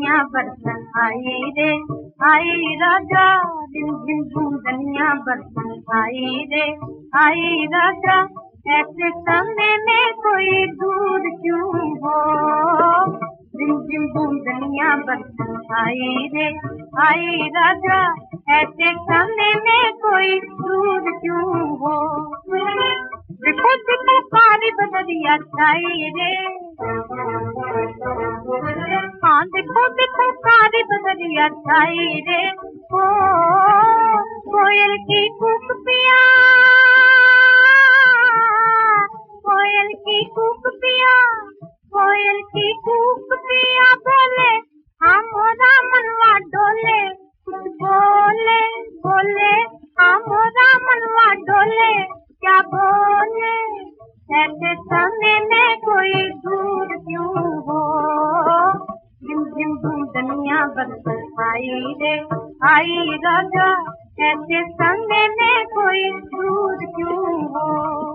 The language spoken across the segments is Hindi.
बूंदनिया बरसन आई रे आई राजा, दिन दिन बूंदनिया बरसन आई रे आई राजा, ऐसे समय में कोई दूर क्यों हो, दिन दिन बूंदनिया बरसन आई रे आई राजा, ऐसे समय में कोई दूर क्यों हो। देखो देखो कारी बदरिया छाई रे, हाँ देखो देखो कारी बदरिया छाई रे, ओ कोयल की कूक पिया, कोयल की कूक पिया, कोयल की कूक पिया बोले हम मोरा मनवा डोले, कुछ बोले बोले हम मोरा मनवा डोले, क्या बोले ऐसे समय में कोई दूर क्यों हो, जिम जिम बूंदनिया बरसन आई रे आई राजा, ऐसे समय में कोई दूर क्यों हो।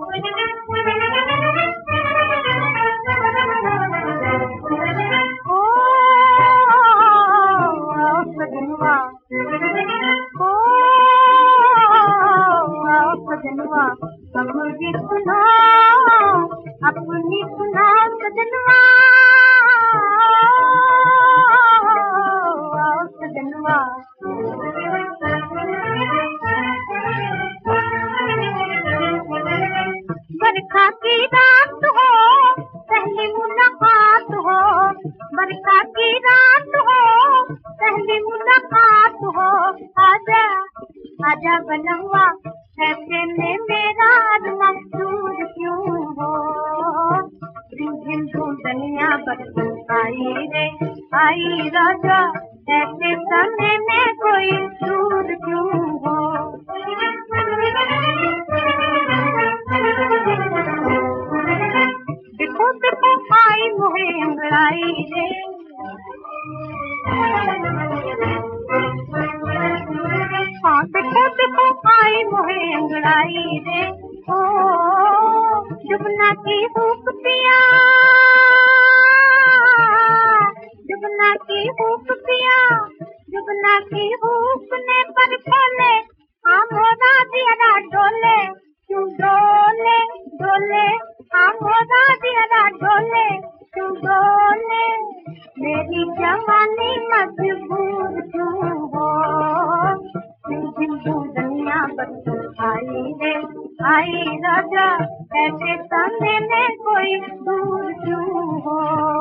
ओ सजनवा, ओ सजनवा, अपनी सुनाओ, अपनी सुनाओ सजनवा, सजनवा। बरखा की रात हो, पहली मुलाकात हो, बरखा की रात हो, पहली मुलाकात हो, आजा आजा बनवा, ऐसे में मेरा आत्मा दूर क्यों हो, दिन दिन बूंदनिया बरसन आई रे आई राजा, ऐसे समय में कोई दूर क्यों हो। देखो देखो आई मोहे अंगड़ाई रे, हाँ देखो देखो आई मोहे अंगड़ाई रे, ओ जुबना की हुक पिया, जुबना की हुक पिया, जुबना की हुक ने पर खोले, हाँ मोरा दिया डोले, क्यों डोले डोले, हाँ मोरा दिया डोले, क्यों डोले, मेरी जवानी मजबूर क्यों हो, दिन बूंदनिया बरसन आई रे आई राजा, ऐसे समय में कोई दूर क्यों हो।